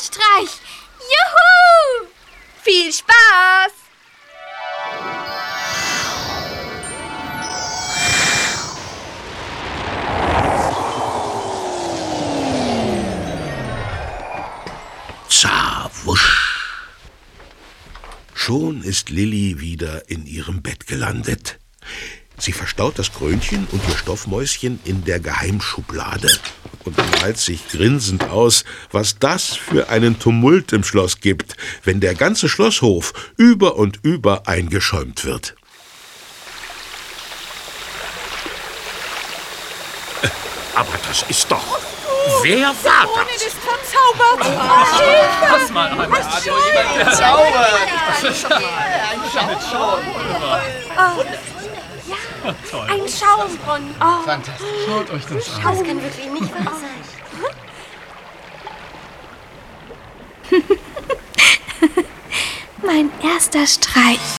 Streich. Juhu! Viel Spaß! Zawusch. Schon ist Lilli wieder in ihrem Bett gelandet. Sie verstaut das Krönchen und ihr Stoffmäuschen in der Geheimschublade und malt sich grinsend aus, was das für einen Tumult im Schloss gibt, wenn der ganze Schlosshof über und über eingeschäumt wird. Aber das ist doch... Wer war das? ist verzaubert. Pass mal an. Ein Schaumbrunnen. Oh, Fantastisch. Schaut euch das an. das kann wirklich nicht wahr sein. Mein erster Streich.